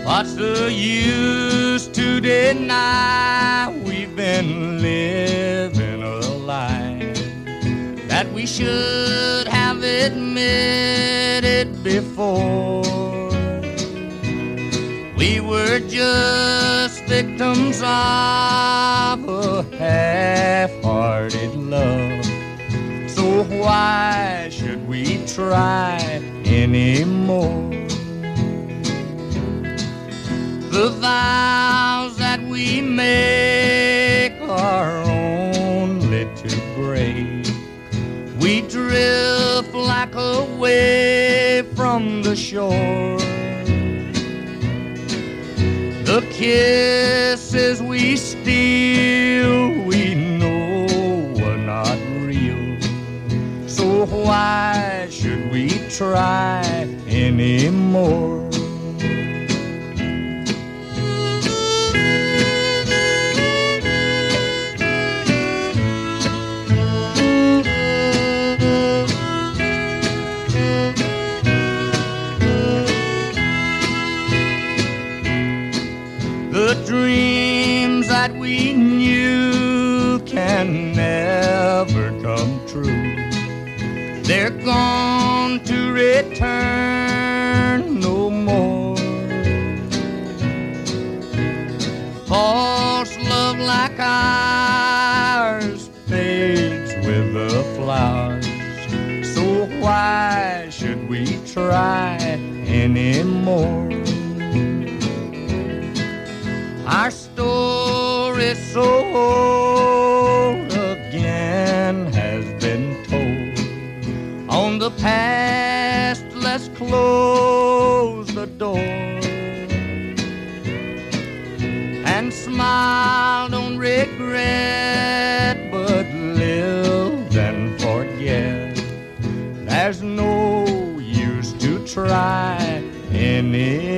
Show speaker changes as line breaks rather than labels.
What's the use to deny we've been living a lie that we should have admitted before? We were just victims of a half-hearted love. So why should we try anymore? The vows that we make are only to break. We drift like a wave from the shore. The kisses we steal, we know are not real. So why should we try anymore? The dreams that we knew can never come true. They're gone to return no more. False love like ours fades with the flowers. So why should we try anymore? Our story so old again has been told. On the past, let's close the door and smile, don't regret, but live and forget. There's no use to try anymore.